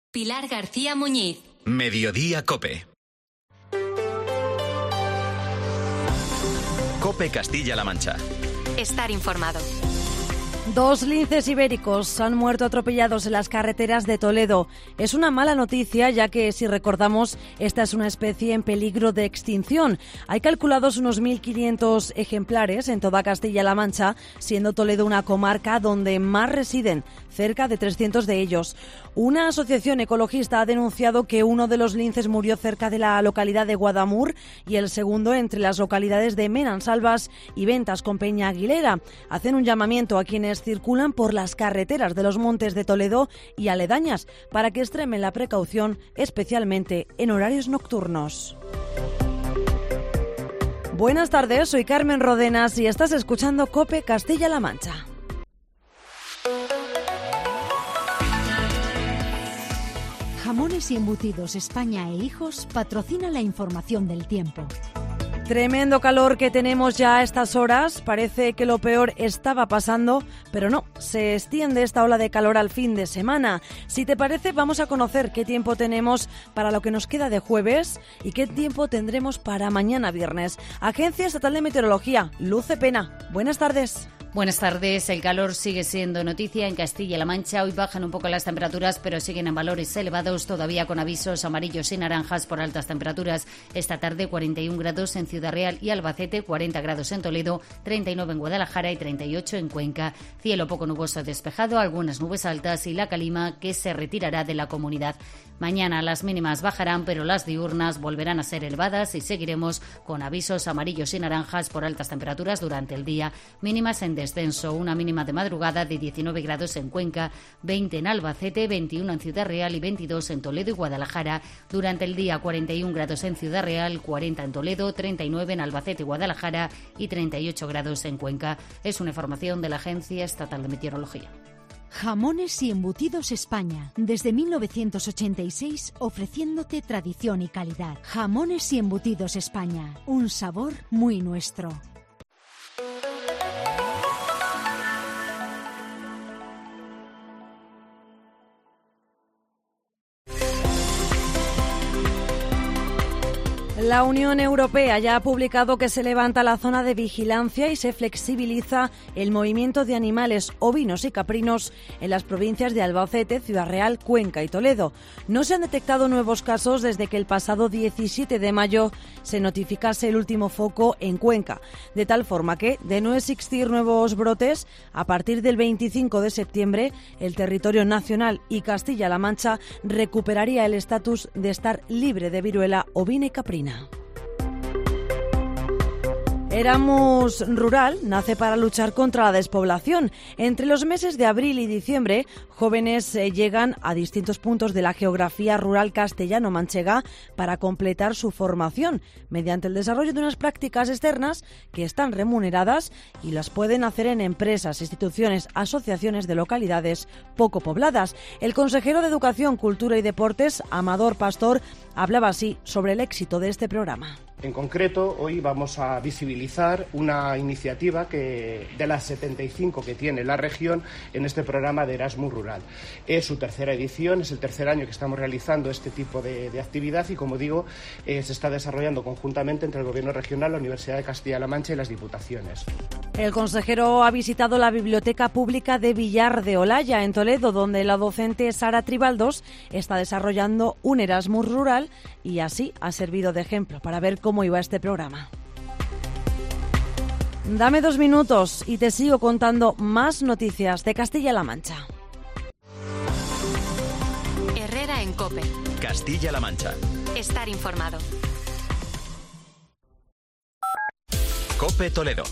Pilar García Muñiz. Mediodía COPE. COPE Castilla-La Mancha. Estar informado. 2 linces ibéricos han muerto atropellados en las carreteras de Toledo. Es una mala noticia, ya que, si recordamos, esta es una especie en peligro de extinción. Hay calculados unos 1.500 ejemplares en toda Castilla-La Mancha, siendo Toledo una comarca donde más residen, cerca de 300 de ellos. Una asociación ecologista ha denunciado que uno de los linces murió cerca de la localidad de Guadamur y el segundo entre las localidades de Menansalvas y Ventas con Peña Aguilera. Hacen un llamamiento a quienes circulan por las carreteras de los montes de Toledo y aledañas para que extremen la precaución, especialmente en horarios nocturnos. Buenas tardes, soy Carmen Rodenas y estás escuchando COPE Castilla-La Mancha. Jamones y Embutidos España e Hijos patrocina la información del tiempo. Tremendo calor que tenemos ya a estas horas. Parece que lo peor estaba pasando, pero no, se extiende esta ola de calor al fin de semana. Si te parece, vamos a conocer qué tiempo tenemos para lo que nos queda de jueves y qué tiempo tendremos para mañana viernes. Agencia Estatal de Meteorología, Luz Cepena. Buenas tardes. Buenas tardes. El calor sigue siendo noticia en Castilla-La Mancha. Hoy bajan un poco las temperaturas, pero siguen en valores elevados, todavía con avisos amarillos y naranjas por altas temperaturas. Esta tarde 41 grados en Ciudad Real y Albacete, 40 grados en Toledo, 39 en Guadalajara y 38 en Cuenca. Cielo poco nuboso despejado, algunas nubes altas y la calima que se retirará de la comunidad. Mañana las mínimas bajarán, pero las diurnas volverán a ser elevadas y seguiremos con avisos amarillos y naranjas por altas temperaturas durante el día. Mínimas en descenso, una mínima de madrugada de 19 grados en Cuenca, 20 en Albacete, 21 en Ciudad Real y 22 en Toledo y Guadalajara. Durante el día 41 grados en Ciudad Real, 40 en Toledo, 39 en Albacete y Guadalajara y 38 grados en Cuenca. Es una información de la Agencia Estatal de Meteorología. Jamones y Embutidos España, desde 1986 ofreciéndote tradición y calidad. Jamones y Embutidos España, un sabor muy nuestro. La Unión Europea ya ha publicado que se levanta la zona de vigilancia y se flexibiliza el movimiento de animales ovinos y caprinos en las provincias de Albacete, Ciudad Real, Cuenca y Toledo. No se han detectado nuevos casos desde que el pasado 17 de mayo se notificase el último foco en Cuenca, de tal forma que, de no existir nuevos brotes, a partir del 25 de septiembre, el territorio nacional y Castilla-La Mancha recuperaría el estatus de estar libre de viruela ovina y caprina. Erasmus Rural nace para luchar contra la despoblación. Entre los meses de abril y diciembre, jóvenes llegan a distintos puntos de la geografía rural castellano-manchega para completar su formación mediante el desarrollo de unas prácticas externas que están remuneradas y las pueden hacer en empresas, instituciones, asociaciones de localidades poco pobladas. El consejero de Educación, Cultura y Deportes, Amador Pastor, hablaba así sobre el éxito de este programa. En concreto, hoy vamos a visibilizar una iniciativa que de las 75 que tiene la región en este programa de Erasmus Rural. Es su tercera edición, es el tercer año que estamos realizando este tipo de actividad y, como digo, se está desarrollando conjuntamente entre el Gobierno regional, la Universidad de Castilla-La Mancha y las diputaciones. El consejero ha visitado la Biblioteca Pública de Villar de Olaya, en Toledo, donde la docente Sara Tribaldos está desarrollando un Erasmus Rural y así ha servido de ejemplo para ver cómo iba este programa. Dame 2 minutos y te sigo contando más noticias de Castilla-La Mancha. Herrera en COPE. Castilla-La Mancha. Estar informado. COPE Toledo.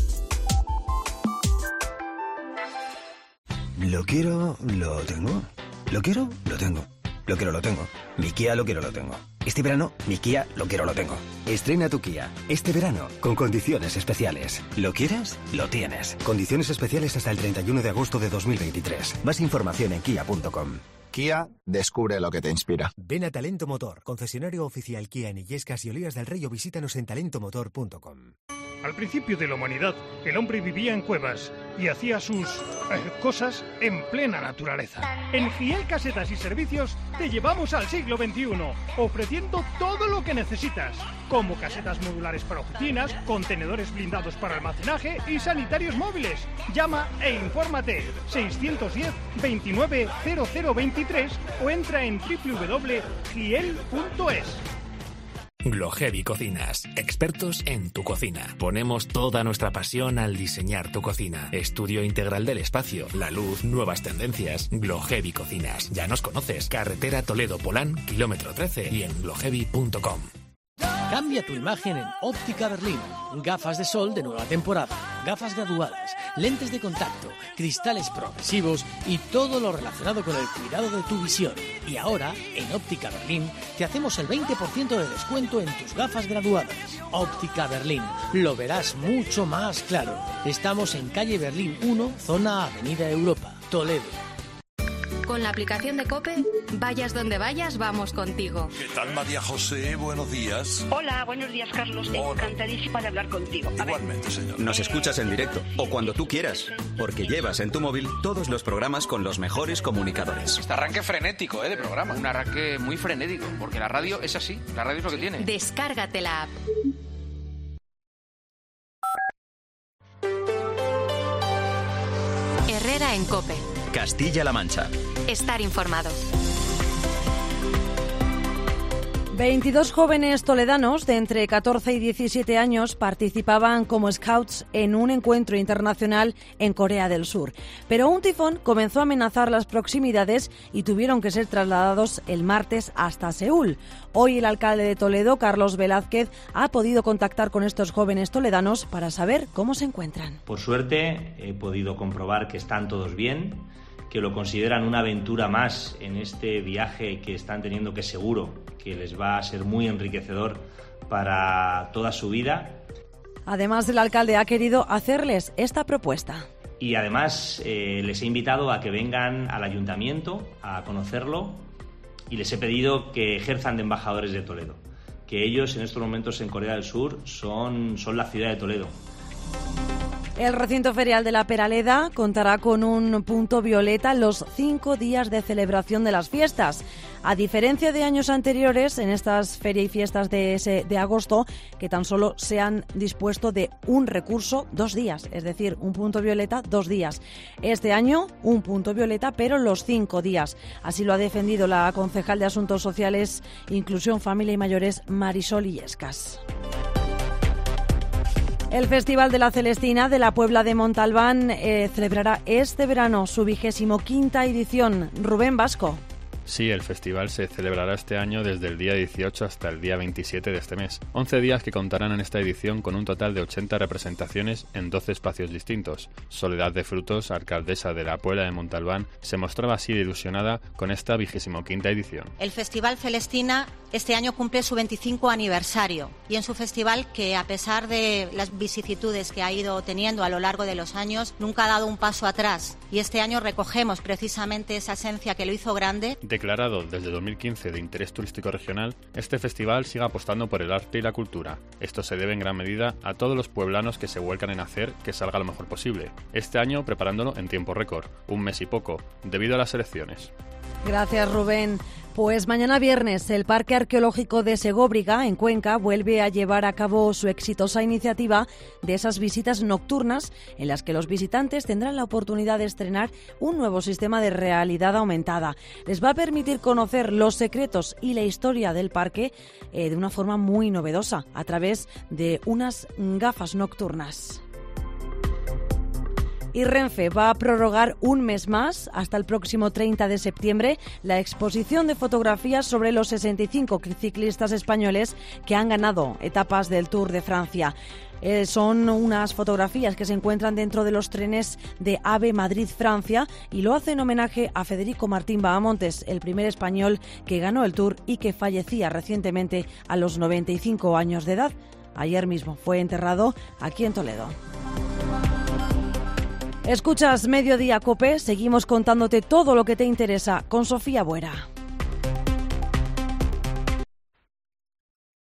Lo quiero, lo tengo. Lo quiero, lo tengo. Lo quiero, lo tengo. Mi Kia lo quiero, lo tengo. Este verano, mi Kia lo quiero, lo tengo. Estrena tu Kia. Este verano, con condiciones especiales. ¿Lo quieres? Lo tienes. Condiciones especiales hasta el 31 de agosto de 2023. Más información en kia.com. Kia, descubre lo que te inspira. Ven a Talento Motor, concesionario oficial Kia en Illescas y Olías del Rey, o visítanos en talentomotor.com. Al principio de la humanidad, el hombre vivía en cuevas y hacía sus cosas en plena naturaleza. En Giel Casetas y Servicios te llevamos al siglo XXI, ofreciendo todo lo que necesitas, como casetas modulares para oficinas, contenedores blindados para almacenaje y sanitarios móviles. Llama e infórmate 610 29 0023 o entra en www.giel.es. Glohevi Cocinas, expertos en tu cocina. Ponemos toda nuestra pasión al diseñar tu cocina. Estudio integral del espacio, la luz, nuevas tendencias. Glohevi Cocinas. Ya nos conoces. Carretera Toledo-Polán, kilómetro 13 y en glohevi.com. Cambia tu imagen en Óptica Berlín. Gafas de sol de nueva temporada, gafas graduadas, lentes de contacto, cristales progresivos y todo lo relacionado con el cuidado de tu visión. Y ahora, en Óptica Berlín, te hacemos el 20% de descuento en tus gafas graduadas. Óptica Berlín, lo verás mucho más claro. Estamos en calle Berlín 1, zona Avenida Europa, Toledo. Con la aplicación de COPE, vayas donde vayas, vamos contigo. ¿Qué tal, María José? Buenos días. Hola, buenos días, Carlos. Encantadísima de hablar contigo. Igualmente, señor. Nos escuchas en directo o cuando tú quieras, porque llevas en tu móvil todos los programas con los mejores comunicadores. Este arranque frenético, de programa. Un arranque muy frenético, porque la radio es así. La radio es lo que tiene. Descárgate la app. Herrera en COPE. Castilla-La Mancha. Estar informado. 22 jóvenes toledanos de entre 14 y 17 años participaban como scouts en un encuentro internacional en Corea del Sur. Pero un tifón comenzó a amenazar las proximidades y tuvieron que ser trasladados el martes hasta Seúl. Hoy el alcalde de Toledo, Carlos Velázquez, ha podido contactar con estos jóvenes toledanos para saber cómo se encuentran. Por suerte he podido comprobar que están todos bien, que lo consideran una aventura más en este viaje que están teniendo, que seguro que les va a ser muy enriquecedor para toda su vida. Además, el alcalde ha querido hacerles esta propuesta. Y además les he invitado a que vengan al ayuntamiento a conocerlo y les he pedido que ejerzan de embajadores de Toledo, que ellos en estos momentos en Corea del Sur son la ciudad de Toledo. El recinto ferial de la Peraleda contará con un punto violeta los 5 días de celebración de las fiestas. A diferencia de años anteriores, en estas ferias y fiestas de agosto, que tan solo se han dispuesto de un recurso 2 días, es decir, un punto violeta 2 días. Este año, un punto violeta, pero los 5 días. Así lo ha defendido la concejal de Asuntos Sociales, Inclusión, Familia y Mayores, Marisol Illescas. El Festival de la Celestina de la Puebla de Montalbán celebrará este verano su 25ª edición. Rubén Vasco. Sí, el festival se celebrará este año desde el día 18 hasta el día 27 de este mes. 11 días que contarán en esta edición con un total de 80 representaciones en 12 espacios distintos. Soledad de Frutos, alcaldesa de la Puebla de Montalbán, se mostraba así de ilusionada con esta 25ª edición. El Festival Celestina este año cumple su 25 aniversario y en su festival, que a pesar de las vicisitudes que ha ido teniendo a lo largo de los años, nunca ha dado un paso atrás. Y este año recogemos precisamente esa esencia que lo hizo grande. Declarado desde 2015 de interés turístico regional, este festival sigue apostando por el arte y la cultura. Esto se debe en gran medida a todos los pueblanos que se vuelcan en hacer que salga lo mejor posible. Este año preparándolo en tiempo récord, un mes y poco, debido a las elecciones. Gracias, Rubén. Pues mañana viernes el Parque Arqueológico de Segóbriga, en Cuenca, vuelve a llevar a cabo su exitosa iniciativa de esas visitas nocturnas en las que los visitantes tendrán la oportunidad de estrenar un nuevo sistema de realidad aumentada. Les va a permitir conocer los secretos y la historia del parque de una forma muy novedosa, a través de unas gafas nocturnas. Y Renfe va a prorrogar un mes más, hasta el próximo 30 de septiembre, la exposición de fotografías sobre los 65 ciclistas españoles que han ganado etapas del Tour de Francia. Son unas fotografías que se encuentran dentro de los trenes de AVE Madrid-Francia y lo hace en homenaje a Federico Martín Bahamontes, el primer español que ganó el Tour y que fallecía recientemente a los 95 años de edad. Ayer mismo fue enterrado aquí en Toledo. Escuchas Mediodía COPE, seguimos contándote todo lo que te interesa con Sofía Buera.